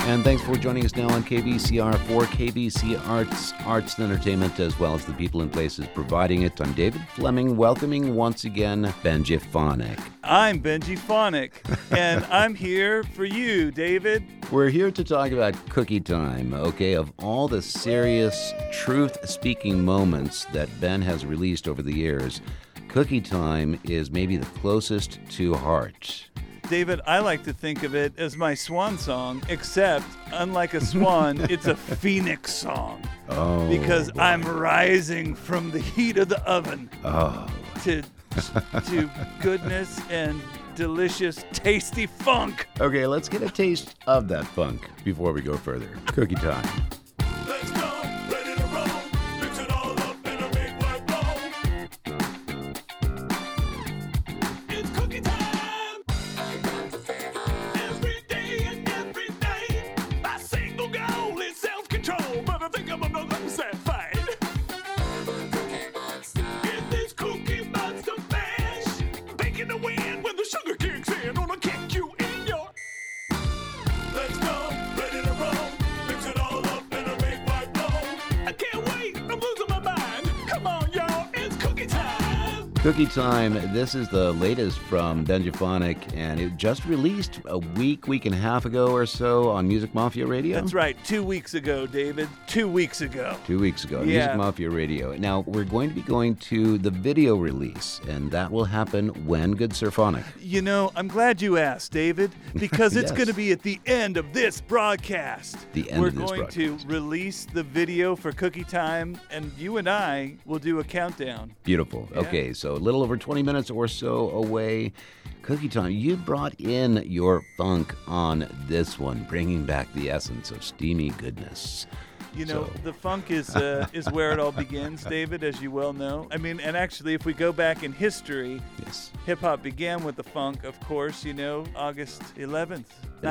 And thanks for joining us now on KBCR for KBC Arts and Entertainment, as well as the people and places providing it. I'm David Fleming, welcoming once again Benji Phonic. I'm Benji Phonic, and I'm here for you, David. We're here to talk about Cookie Time, okay? Of all the serious, truth-speaking moments that Ben has released over the years, Cookie Time is maybe the closest to heart. David, I like to think of it as my swan song, except unlike a swan, it's a phoenix song. Oh, because boy. I'm rising from the heat of the oven to goodness and delicious, tasty funk. Okay, let's get a taste of that funk before we go further. Cookie Time. Let's go, ready to roll. Mix it all up in a big white bowl. It's cookie time. Every day and every night, my single goal is self-control, but I think I'm another sad fight. In this cookie monster mash, baking the wind when the sugar kicks in, gonna kick you in your. Let's go, ready to roll. Mix it all up in a big white bowl. I can't wait, I'm losing my mind. Come on, y'all, it's cookie time. Cookie Time, this is the latest from Benji Phonic, and it just released a week and a half ago or so on Music Mafia Radio. That's right, 2 weeks ago, David. 2 weeks ago. 2 weeks ago, Yeah. Music Mafia Radio. Now, we're going to be going to the video release, and that will happen when, good Sir Phonic? You know, I'm glad you asked, David, because it's Yes. going to be at the end of this broadcast. The end We're of this going broadcast. to release the video for Cookie Time, and you and I will do a countdown. Beautiful. Yeah. Okay, so a little over 20 minutes or so away. Cookie Time, you brought in your funk on this one, bringing back the essence of steamy goodness. You know, So- the funk is where it all begins, David, as you well know. I mean, and actually, if we go back in history, Yes. hip-hop began with the funk, of course, you know, August 11th,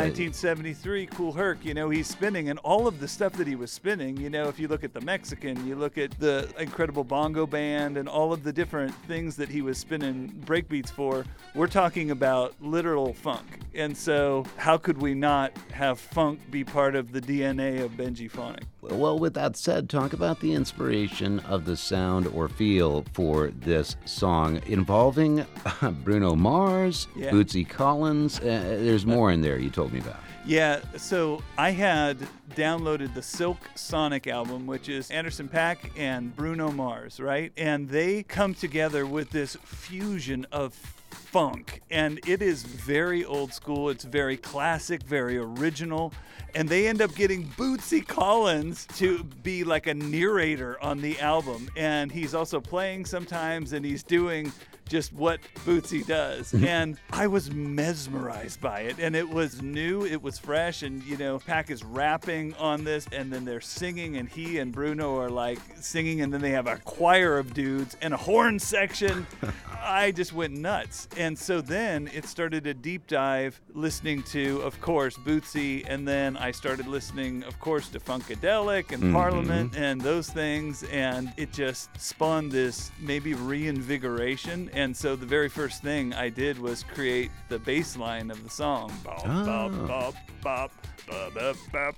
1973, Kool Herc, you know, he's spinning, and all of the stuff that he was spinning, you know, if you look at the Mexican, you look at the incredible bongo band and all of the different things that he was spinning breakbeats for, we're talking about literal funk. And so how could we not have funk be part of the DNA of Benji Phonic? Well, with that said, talk about the inspiration of the sound or feel for this song involving Bruno Mars, Yeah. Bootsy Collins. There's more in there you told me about. Yeah, so I had downloaded the Silk Sonic album, which is Anderson .Paak and Bruno Mars, right? And they come together with this fusion of funk, and it is very old school. It's very classic, very original. And they end up getting Bootsy Collins to be like a narrator on the album. And he's also playing sometimes, and he's doing just what Bootsy does. And I was mesmerized by it. And it was new, it was fresh. And, you know, Paak is rapping on this, and then they're singing, and he and Bruno are like singing, and then they have a choir of dudes and a horn section. I just went nuts. And so then it started a deep dive listening to, of course, Bootsy, and then I started listening, of course, to Funkadelic and Parliament and those things, and it just spawned this maybe reinvigoration. And so the very first thing I did was create the bass line of the song. Bop, bop, bop, bop, bop, bop, bop,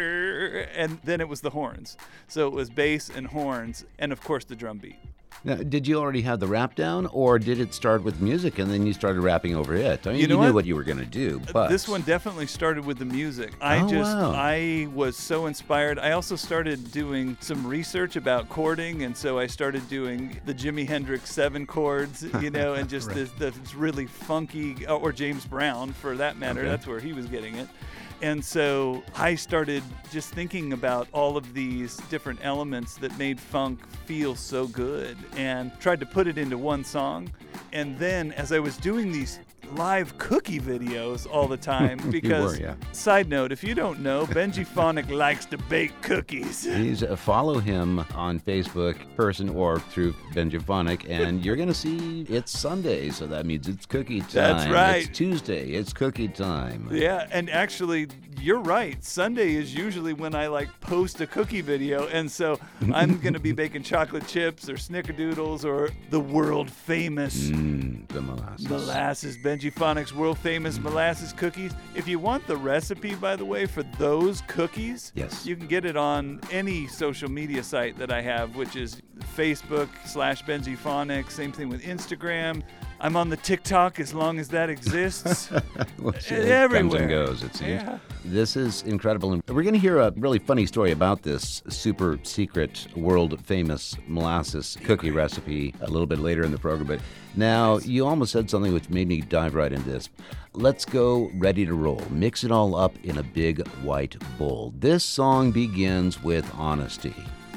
brr. And then it was the horns. So it was bass and horns, and of course the drum beat. Now, did you already have the rap down, or did it start with music and then you started rapping over it? I mean, You know you knew what? what you were going to do, but This one definitely started with the music. Oh, wow. I was so inspired. I also started doing some research about chording, and so I started doing the Jimi Hendrix 7 chords, you know, and just this really funky, or James Brown for that matter. Okay. That's where he was getting it. And so I started just thinking about all of these different elements that made funk feel so good and tried to put it into one song. And then as I was doing these live cookie videos all the time, because, yeah. side note, if you don't know, Benji Phonic likes to bake cookies. please follow him on Facebook, person or through Benji Phonic, and you're going to see it's Sunday, so that means it's cookie time. That's right. It's Tuesday, it's cookie time. Yeah, and actually, you're right. Sunday is usually when I post a cookie video, and so I'm going to be baking chocolate chips or snickerdoodles or the world famous The molasses. molasses Benji Benji Phonics world famous molasses cookies. If you want the recipe, by the way, for those cookies, Yes. you can get it on any social media site that I have, which is Facebook/Benji Phonics. Same thing with Instagram. I'm on the TikTok as long as that exists. Well, it comes Everywhere. and goes, it seems. Yeah. This is incredible. And we're going to hear a really funny story about this super secret, world famous molasses cookie recipe a little bit later in the program. But now you almost said something which made me dive right into this. Let's go ready to roll. Mix it all up in a big white bowl. This song begins with honesty.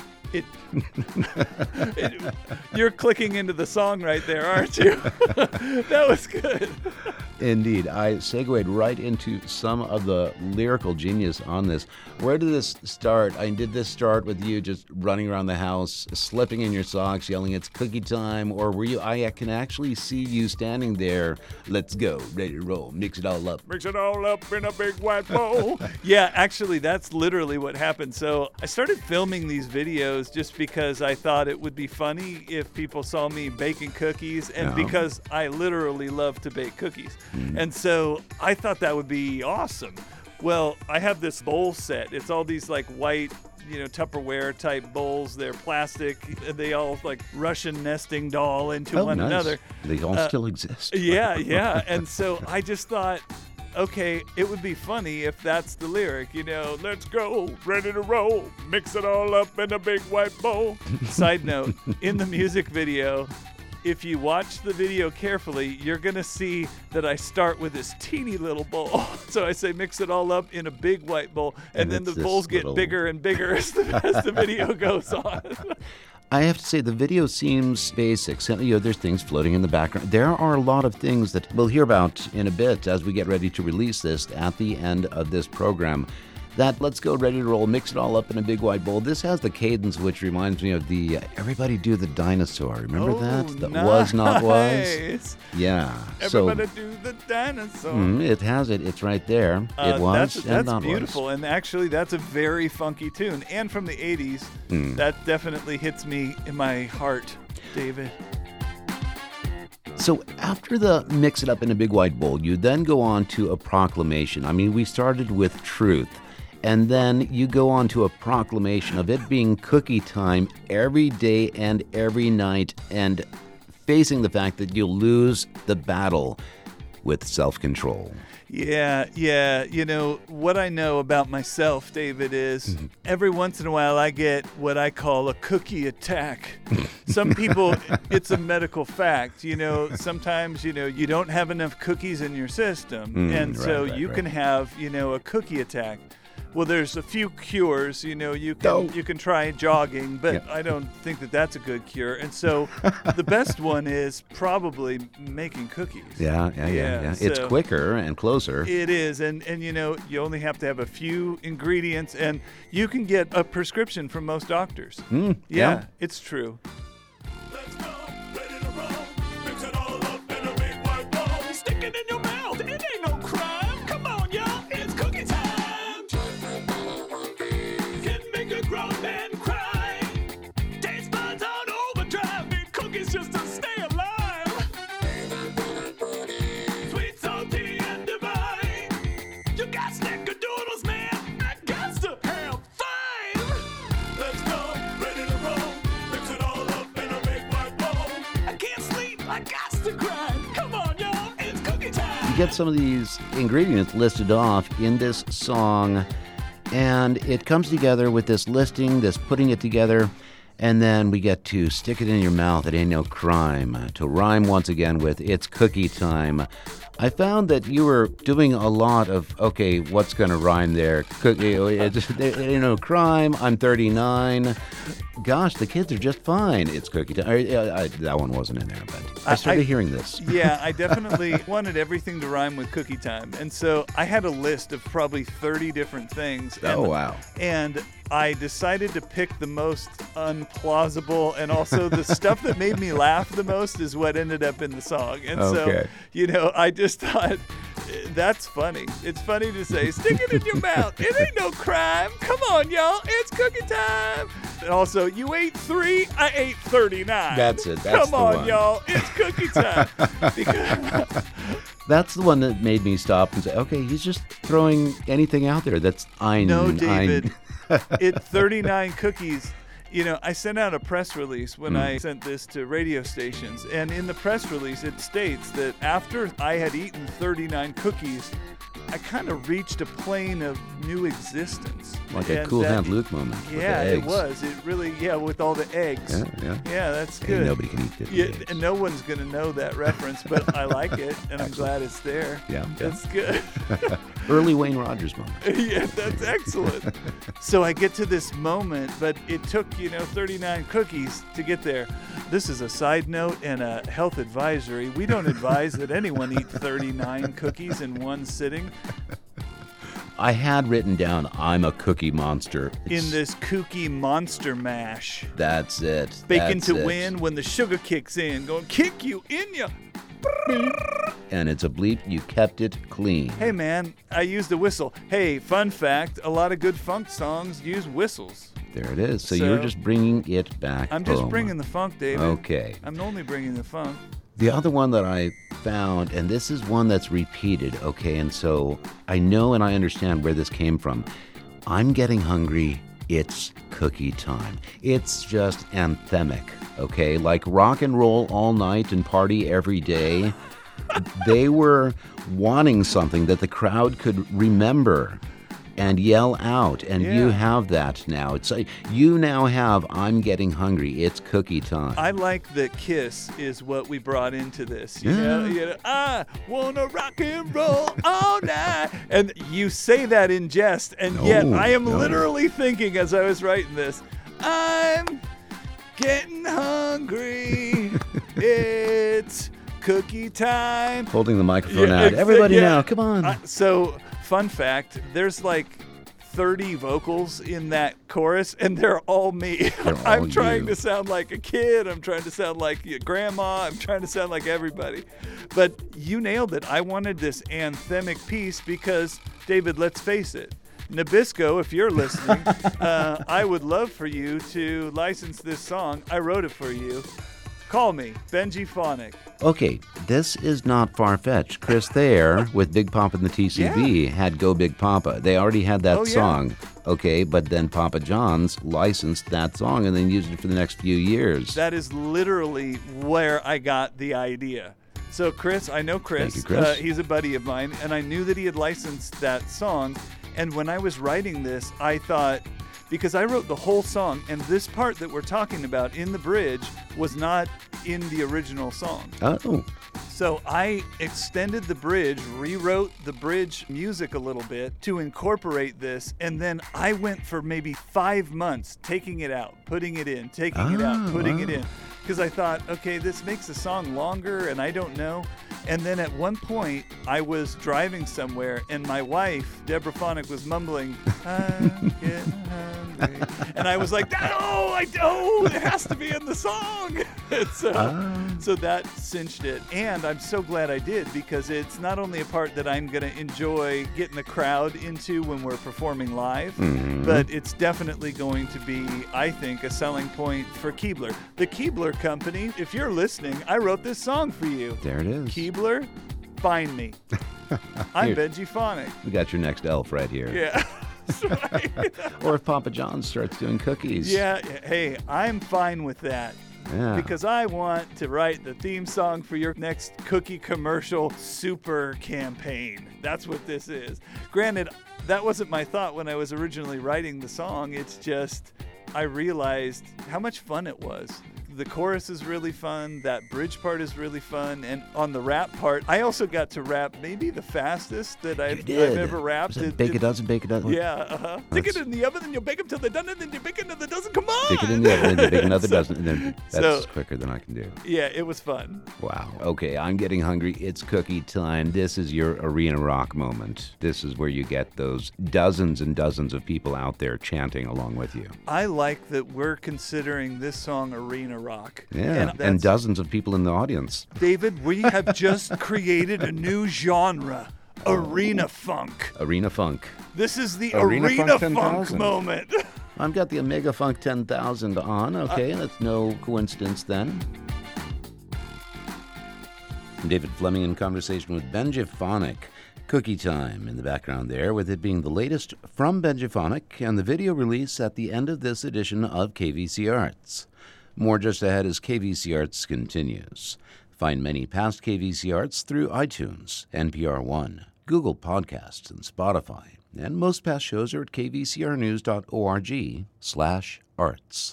You're clicking into the song right there, aren't you? That was good. Indeed. I segued right into some of the lyrical genius on this. Where did this start? Did this start with you just running around the house, slipping in your socks, yelling, "It's cookie time"? Or were you, I can actually see you standing there, let's go, ready to roll, mix it all up. Mix it all up in a big white bowl. Yeah, actually, that's literally what happened. So I started filming these videos just because I thought it would be funny if people saw me baking cookies, and because I literally love to bake cookies. And so I thought that would be awesome. Well, I have this bowl set. It's all these like white, Tupperware type bowls. They're plastic. They all like Russian nesting doll into one nice. another. They all still exist. Yeah. And so I just thought, okay, it would be funny if that's the lyric, let's go, ready to roll, mix it all up in a big white bowl. Side note, in the music video, if you watch the video carefully, you're going to see that I start with this teeny little bowl. So I say mix it all up in a big white bowl, and then it's the this bowls get little- bigger and bigger as the video goes on. I have to say, the video seems basic. So, there's things floating in the background. There are a lot of things that we'll hear about in a bit as we get ready to release this at the end of this program. That let's go ready to roll, mix it all up in a big white bowl. This has the cadence which reminds me of the Everybody Do the Dinosaur. Remember that? That was not was? Nice. Yeah. Everybody do the dinosaur. It has it. It's right there. It was That's and not beautiful, was. and actually that's a very funky tune, and from the 80s. That definitely hits me in my heart, David. So after the mix it up in a big white bowl, you then go on to a proclamation. We started with truth. And then you go on to a proclamation of it being cookie time every day and every night, and facing the fact that you'll lose the battle with self-control. Yeah. What I know about myself, David, is every once in a while I get what I call a cookie attack. Some people, it's a medical fact. Sometimes, you don't have enough cookies in your system. And so you can have, a cookie attack. Well, there's a few cures, you can try jogging, but I don't think that that's a good cure. And so the best one is probably making cookies. Yeah. It's so quicker and closer. It is. And you only have to have a few ingredients, and you can get a prescription from most doctors. Yeah. It's true. Let's go, ready to roll. Mix it all up in a big white bowl. Stick it in your mouth. It ain't no crime. Come on, y'all. It's cookie time. Can make a grown man cry. Taste buds on overdrive. Need cookies just to stay alive. Sweet, salty, and divine. You got snickerdoodles, man. That got to have fine. Let's go, ready to roll. Mix it all up in a big white bowl. I can't sleep, I got to grind. Come on, y'all, it's cookie time. You get some of these ingredients listed off in this song, and it comes together with this listing, this putting it together, and then we get to stick it in your mouth. It ain't no crime. To rhyme once again with it's cookie time. I found that you were doing a lot of, okay, what's going to rhyme there? Cookie, it ain't no crime. I'm 39. Gosh, the kids are just fine. It's cookie time. That one wasn't in there, but I started hearing this. Yeah, I definitely wanted everything to rhyme with cookie time. And so I had a list of probably 30 different things. Oh, wow. And I decided to pick the most unplausible, and also the stuff that made me laugh the most is what ended up in the song. And Okay. so, I just thought, that's funny. It's funny to say, stick it in your mouth. It ain't no crime. Come on, y'all. It's cookie time. And also, you ate 3, I ate 39. That's it. That's Come the on, one. y'all. It's cookie time. Because That's the one that made me stop and say, okay, he's just throwing anything out there. That's No, David. It 39 cookies. You know, I sent out a press release when I sent this to radio stations, and in the press release it states that after I had eaten 39 cookies, I kind of reached a plane of new existence. Like a Cool Hand Luke moment. Yeah, with the it eggs. was. It really, with all the eggs. Yeah, that's Hey, good. nobody can eat 50 eggs. And no one's going to know that reference, but I like it, and I'm glad it's there. Yeah. That's good. Early Wayne Rogers moment. Yeah, that's excellent. So I get to this moment, but it took, 39 cookies to get there. This is a side note and a health advisory. We don't advise that anyone eat 39 cookies in one sitting. I had written down, I'm a cookie monster. In this kooky monster mash. That's it. Bacon That's to it. win when the sugar kicks in. Gonna kick you in ya. And it's a bleep, you kept it clean. Hey, man, I used a whistle. Hey, fun fact, a lot of good funk songs use whistles. There it is. So So- you're just bringing it back I'm just home. bringing the funk, David. Okay. I'm only bringing the funk. The other one that I found, and this is one that's repeated, okay, and so I know and I understand where this came from. I'm getting hungry. It's cookie time. It's just anthemic, okay? Like rock and roll all night and party every day. They were wanting something that the crowd could remember and yell out, and you Yeah. have that now. It's like you now have I'm getting hungry. It's cookie time. I like that Kiss is what we brought into this. You know, I wanna rock and roll all night. And you say that in jest, and yet I am literally thinking as I was writing this, I'm getting hungry. It's cookie time. Holding the microphone Yeah, out. Everybody yeah. now, come on. So, fun fact, there's like 30 vocals in that chorus, and they're all me. They're I'm all trying you. to sound like a kid. I'm trying to sound like your grandma. I'm trying to sound like everybody. But you nailed it. I wanted this anthemic piece because, David, let's face it, Nabisco, if you're listening, I would love for you to license this song. I wrote it for you. Call me, Benji Phonic. Okay, this is not far-fetched. Chris Thayer with Big Papa and the TCB had Go Big Papa. They already had that Oh, yeah. song. Okay, but then Papa John's licensed that song and then used it for the next few years. That is literally where I got the idea. So Chris, I know Chris. Thank you, Chris. He's a buddy of mine, and I knew that he had licensed that song. And when I was writing this, I thought, because I wrote the whole song, and this part that we're talking about in the bridge was not in the original song. Oh, So I extended the bridge, rewrote the bridge music a little bit to incorporate this, and then I went for maybe 5 months taking it out, putting it in, taking it out, putting it in. Because I thought, okay, this makes the song longer, and I don't know. And then at one point, I was driving somewhere, and my wife, Deborah Phonic, was mumbling, I'm getting hungry. And I was like, no, I don't. It has to be in the song. And so that cinched it. And I'm so glad I did, because it's not only a part that I'm going to enjoy getting the crowd into when we're performing live, but it's definitely going to be, I think, a selling point for Keebler. The Keebler Company, if you're listening, I wrote this song for you. there it is. Keebler, find me. I'm Here. Benji Phonic. We got your next elf right here. Yeah. That's right. Or if Papa John starts doing cookies. Yeah, hey, I'm fine with that. Yeah. Because I want to write the theme song for your next cookie commercial super campaign. That's what this is. Granted, that wasn't my thought when I was originally writing the song. It's just I realized how much fun it was. The chorus is really fun. That bridge part is really fun. And on the rap part, I also got to rap maybe the fastest that I've ever rapped. Was it bake a dozen, bake a dozen? Yeah, Stick it in the oven, then you bake them till they're done, and then you bake another dozen. Come on! Stick it in the oven, then you bake another So- dozen. And then that's so- quicker than I can do. Yeah, it was fun. Wow. Okay, I'm getting hungry. It's cookie time. This is your arena rock moment. This is where you get those dozens and dozens of people out there chanting along with you. I like that we're considering this song arena rock. Yeah, that's- and dozens of people in the audience. David, we have just created a new genre, arena funk. Arena Funk. This is the Arena arena, Funk funk 10,000. moment. I've got the Omega Funk 10,000 on. Okay, that's no coincidence then. I'm David Fleming in conversation with Benjiphonic. Cookie Time in the background there, with it being the latest from Benjiphonic and the video release at the end of this edition of KVC Arts. More just ahead as KVC Arts continues. Find many past KVC Arts through iTunes, NPR One, Google Podcasts, and Spotify. And most past shows are at kvcrnews.org/arts.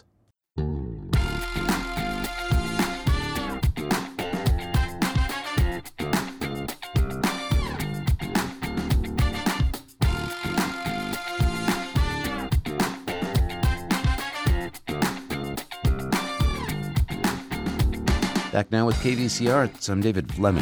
Back now with KVC Arts, I'm David Fleming.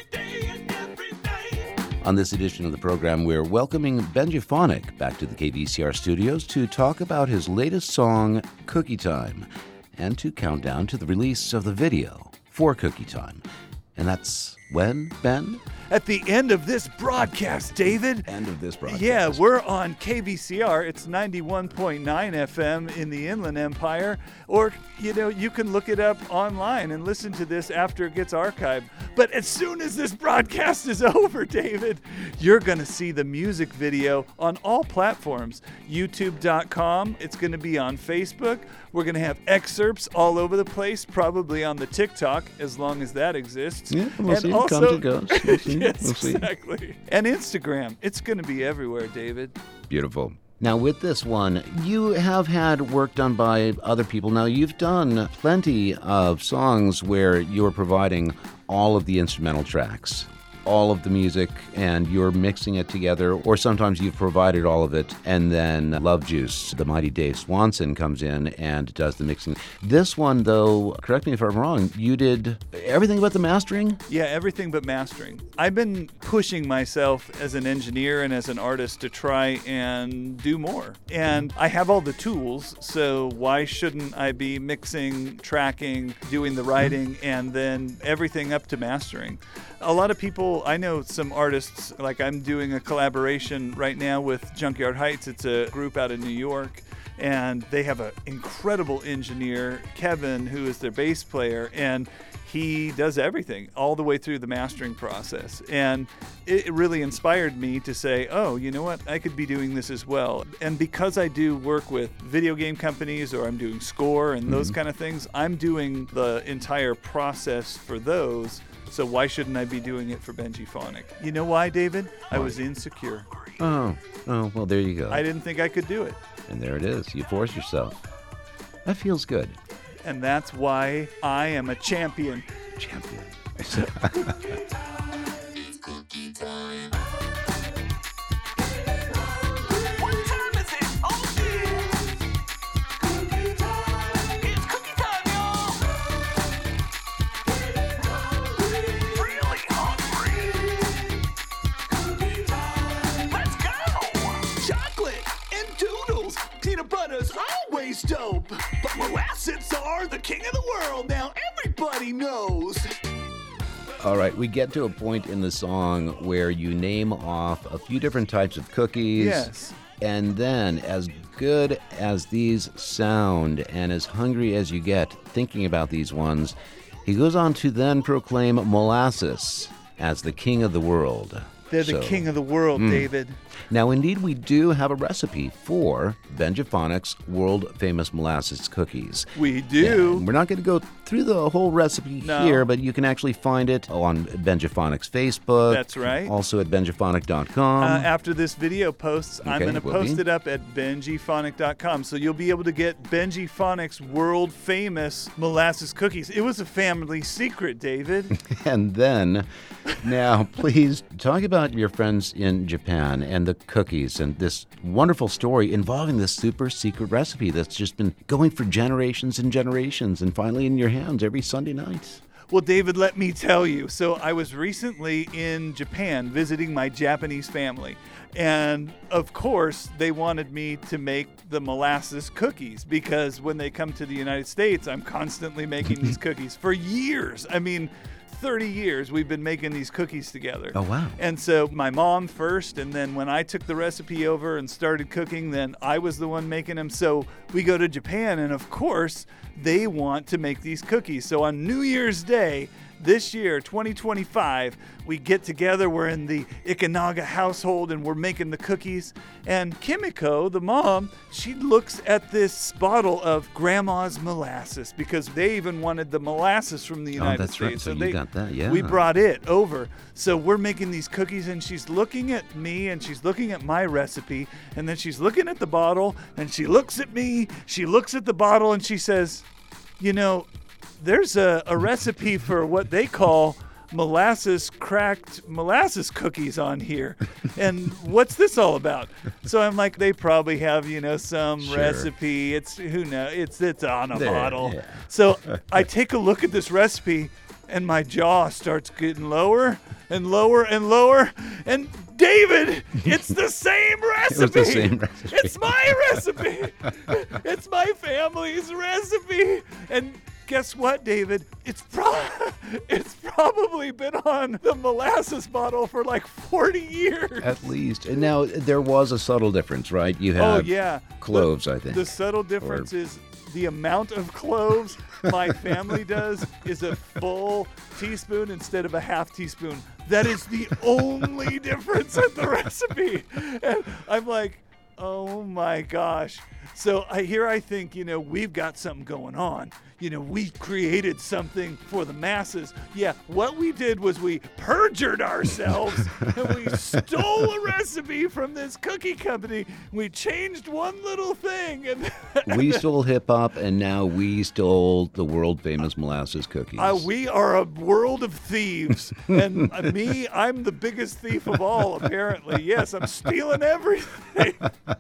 On this edition of the program, we're welcoming Benjiphonic back to the KVCR studios to talk about his latest song, Cookie Time, and to count down to the release of the video for Cookie Time. And that's when, Ben? At the end of this broadcast, David. End of this broadcast. Yeah, we're on KVCR. It's 91.9 FM in the Inland Empire. Or, you can look it up online and listen to this after it gets archived. But as soon as this broadcast is over, David, you're going to see the music video on all platforms. YouTube.com. It's going to be on Facebook. We're going to have excerpts all over the place, probably on the TikTok, as long as that exists. Yeah, we'll see. Also, Comes and goes. We'll see. Yes, We'll see. exactly. And Instagram. It's going to be everywhere, David. Beautiful. Now, with this one, you have had work done by other people. Now, you've done plenty of songs where you're providing all of the instrumental tracks, all of the music, and you're mixing it together, or sometimes you've provided all of it, and then Love Juice, the mighty Dave Swanson, comes in and does the mixing. This one, though, correct me if I'm wrong, you did everything but the mastering? Yeah, everything but mastering. I've been pushing myself as an engineer and as an artist to try and do more. And I have all the tools, so why shouldn't I be mixing, tracking, doing the writing, and then everything up to mastering? A lot of people, I know some artists, like I'm doing a collaboration right now with Junkyard Heights. It's a group out of New York, and they have an incredible engineer, Kevin, who is their bass player, and he does everything all the way through the mastering process. And it really inspired me to say, oh, you know what? I could be doing this as well. And because I do work with video game companies, or I'm doing score and those kind of things, I'm doing the entire process for those. So why shouldn't I be doing it for Benjiphonic? You know why, David? I was insecure. Oh, well, there you go. I didn't think I could do it. And there it is. You force yourself. That feels good. And that's why I am a champion. Champion. What time is it? Oh, yeah. Cookie time. It's cookie time, y'all. Really hungry. Cookie time. Let's go. Chocolate and doodles. Peanut butter's always dope. But molasses are the king of the world. Now everybody knows. All right, we get to a point in the song where you name off a few different types of cookies. Yes. And then, as good as these sound and as hungry as you get thinking about these ones, he goes on to then proclaim molasses as the king of the world. They're the king of the world, David. Now, indeed, we do have a recipe for Benjiphonic's world-famous molasses cookies. We do. And we're not going to go through the whole recipe here, but you can actually find it on Benjiphonic's Facebook. That's right. Also at benjiphonic.com. After this video posts, I'm going to post it up at benjiphonic.com. So you'll be able to get Benjiphonic's world-famous molasses cookies. It was a family secret, David. And then, now, please talk about your friends in Japan and the cookies and this wonderful story involving this super secret recipe that's just been going for generations and generations and finally in your hands every Sunday night. Well, David, let me tell you. So I was recently in Japan visiting my Japanese family. And of course, they wanted me to make the molasses cookies because when they come to the United States, I'm constantly making these cookies for years. I mean, 30 years we've been making these cookies together. Oh, wow. And so my mom first, and then when I took the recipe over and started cooking, then I was the one making them. So we go to Japan, and of course, they want to make these cookies. So on New Year's Day, this year, 2025, we get together. We're in the Ikenaga household and we're making the cookies. And Kimiko, the mom, she looks at this bottle of Grandma's molasses because they even wanted the molasses from the United that's right. States. So you got that, yeah. We brought it over. So we're making these cookies and she's looking at me and she's looking at my recipe. And then she's looking at the bottle and she looks at me. She looks at the bottle and she says, you know, there's a recipe for what they call cracked molasses cookies on here. And what's this all about? So I'm like, they probably have, you know, some recipe. It's, who knows? It's on a bottle. Yeah. So I take a look at this recipe and my jaw starts getting lower and lower and lower. And David, it's the same recipe. It was the same recipe. It's my recipe. It's my family's recipe. And guess what, David? It's probably been on the molasses bottle for like 40 years. At least. And now there was a subtle difference, right? You have cloves, I think. The subtle difference is the amount of cloves my family does is a full teaspoon instead of a half teaspoon. That is the only difference in the recipe. And I'm like, oh my gosh. So I think, you know, we've got something going on. You know, we created something for the masses. Yeah, what we did was we perjured ourselves and we stole a recipe from this cookie company. We changed one little thing. And we stole hip hop and now we stole the world famous molasses cookies. We are a world of thieves. And me, I'm the biggest thief of all, apparently. Yes, I'm stealing everything.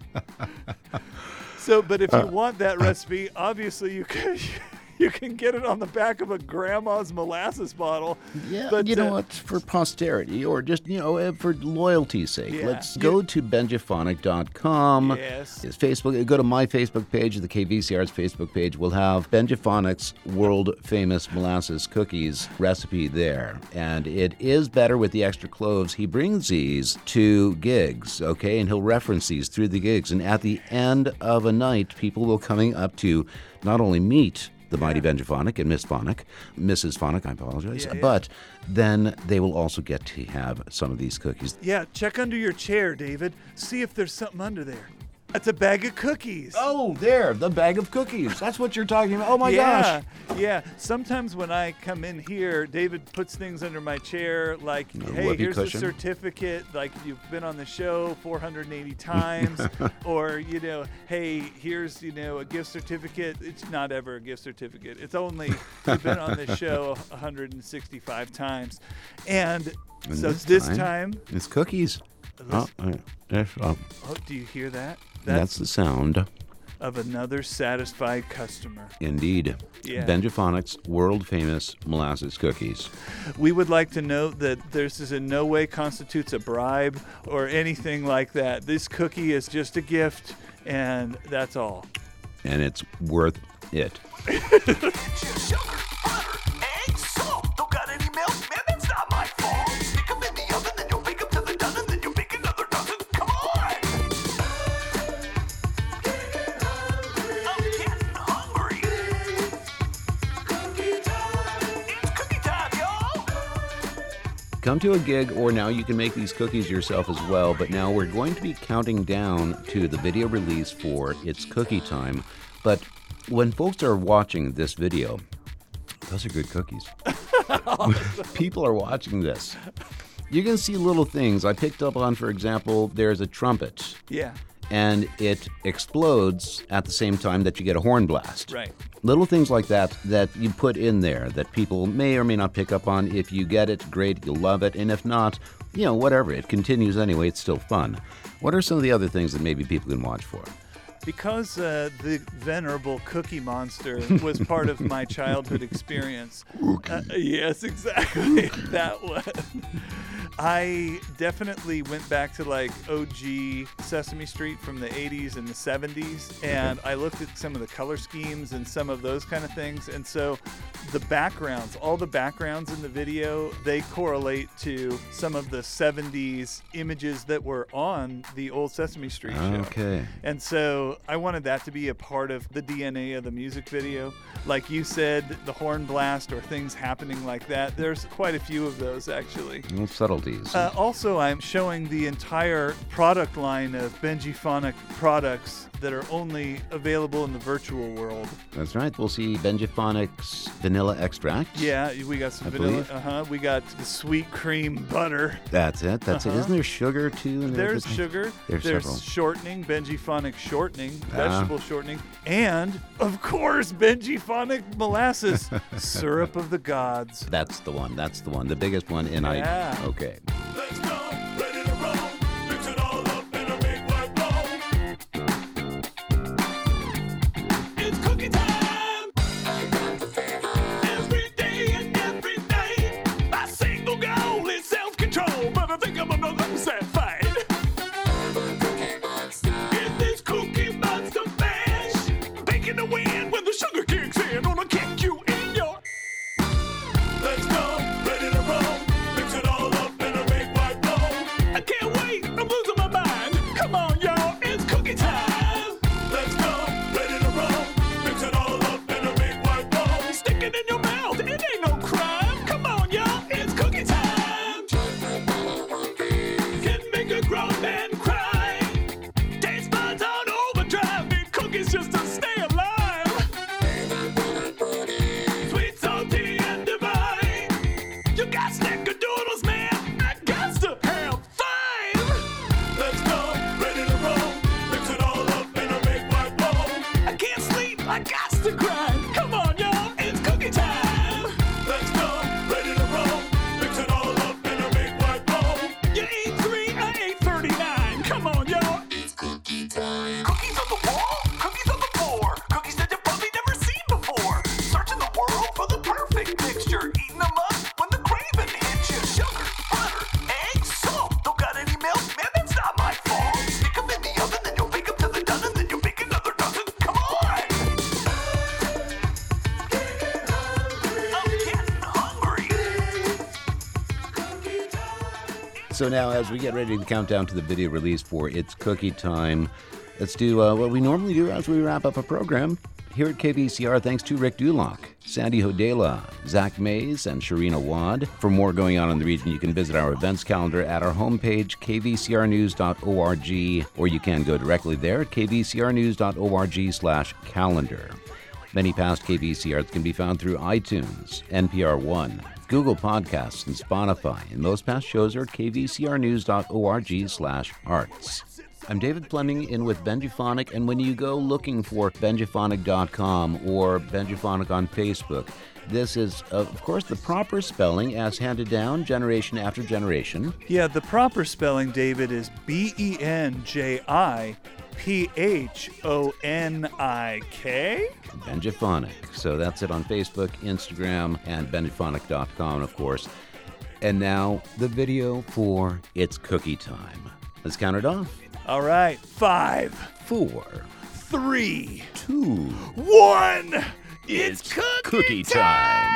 So, but if you want that recipe, obviously you can get it on the back of a Grandma's molasses bottle. Yeah, but, you know what? For posterity or just, you know, for loyalty's sake, let's go to benjaphonic.com. Yes. It's Facebook. Go to my Facebook page, the KVCR's Facebook page. We'll have Benjaphonic's world famous molasses cookies recipe there. And it is better with the extra cloves. He brings these to gigs, okay? And he'll reference these through the gigs. And at the end of a night, people will coming up to not only meet the mighty Benjaphonic and Mrs. Phonic, I apologize. But then they will also get to have some of these cookies. Yeah, check under your chair, David. See if there's something under there. That's a bag of cookies. Oh, there, the bag of cookies. That's what you're talking about. Oh, my gosh. Yeah. Sometimes when I come in here, David puts things under my chair like, hey, here's a certificate. Like, you've been on the show 480 times. Or, you know, hey, here's, you know, a gift certificate. It's not ever a gift certificate. It's only you've been on the show 165 times. And so this time it's cookies. Do you hear that? That's the sound of another satisfied customer. Indeed. Yeah. Benjaphonic's world famous molasses cookies. We would like to note that this is in no way constitutes a bribe or anything like that. This cookie is just a gift, and that's all. And it's worth it. Sugar, butter, eggs, salt. Don't got any milk, man, that's not my fault. Stick 'em in the oven, then you'll bake 'em till they're done, and then you'll bake another dozen. Come on! I'm getting hungry. It's cookie time, y'all! Come to a gig, or now you can make these cookies yourself as well. But now we're going to be counting down to the video release for It's Cookie Time. But when folks are watching this video, those are good cookies. People are watching this. You can see little things. I picked up on, for example, there's a trumpet. Yeah. And it explodes at the same time that you get a horn blast. Right. Little things like that you put in there that people may or may not pick up on. If you get it, great, you'll love it. And if not, you know, whatever. It continues anyway. It's still fun. What are some of the other things that maybe people can watch for? Because the venerable Cookie Monster was part of my childhood experience. Yes, exactly. That one. I definitely went back to like OG Sesame Street from the 80s and the 70s, and I looked at some of the color schemes and some of those kind of things. And so the backgrounds, all the backgrounds in the video, they correlate to some of the 70s images that were on the old Sesame Street show. Okay. And so So I wanted that to be a part of the DNA of the music video. Like you said, the horn blast or things happening like that. There's quite a few of those, actually. Little subtleties. Also, I'm showing the entire product line of Benjiphonic products that are only available in the virtual world. That's right. We'll see Benjiphonic's vanilla extract. Yeah, we got some I vanilla. believe. We got the sweet cream butter. That's it. That's it. Isn't there sugar too? in there? There's sugar. There's several. Shortening, Benjiphonic shortening, vegetable shortening, and of course Benjiphonic molasses, syrup of the gods. That's the one. That's the one. The biggest one in Yeah. Okay. Let's go, ready to roll. Mix it all up in a big white bowl. It's cookie time. Every day and every night. My single goal is self-control, but I think I'm gonna lose that fight. In this Cookie Monster mash, baking the wind when the sugar kicks in. Gonna kick you in your. Let's go, ready to roll. Mix it all up in a big white bowl. I can't wait, I'm losing my mind. Come on, y'all, it's cookie time. Let's go, ready to roll. Mix it all up in a big white bowl. Stick it in your mouth, it ain't no crime. Come on, y'all, it's cookie time. Can make a grown man cry. Taste buds on overdrive. Need cookies just to stay alive. Sweet, salty, and divine. You got snickerdoodles, man. I got to have 5. Let's go, ready to roll. Mix it all up in a big white bowl. I can't sleep, I got to grind. Come on, y'all, it's cookie time. Let's go, ready to roll. Mix it all up in a big white bowl. You ate 3, I ate 39. Come on, y'all. It's cookie time. Cookies on the wall, cookies on the floor. Cookies that you've probably never seen before. Searching the world for the perfect mixture. Eating them up when the craving hits you. Sugar, butter, eggs, salt. Don't got any milk? Man, that's not my fault. Stick them in the oven, then you'll bake them to the dozen, then you'll bake another dozen. Come on! I'm getting hungry. So now, as we get ready to count down to the video release for It's Cookie Time, let's do what we normally do as we wrap up a program. Here at KVCR, thanks to Rick Dulock, Sandy Hodela, Zach Mays, and Sharina Wad. For more going on in the region, you can visit our events calendar at our homepage, kvcrnews.org, or you can go directly there at kvcrnews.org/calendar. Many past KVCRs can be found through iTunes, NPR One, Google Podcasts, and Spotify, and most past shows are at kvcrnews.org/arts. I'm David Fleming in with Benjiphonic, and when you go looking for benjiphonic.com or Benjiphonic on Facebook, this is, of course, the proper spelling as handed down generation after generation. Yeah, the proper spelling, David, is Benjiphonic. Benjiphonic. So that's it on Facebook, Instagram, and benjiphonic.com, of course. And now, the video for It's Cookie Time. Let's count it off. All right, 5, 4, 3, 2, 1. It's cookie time.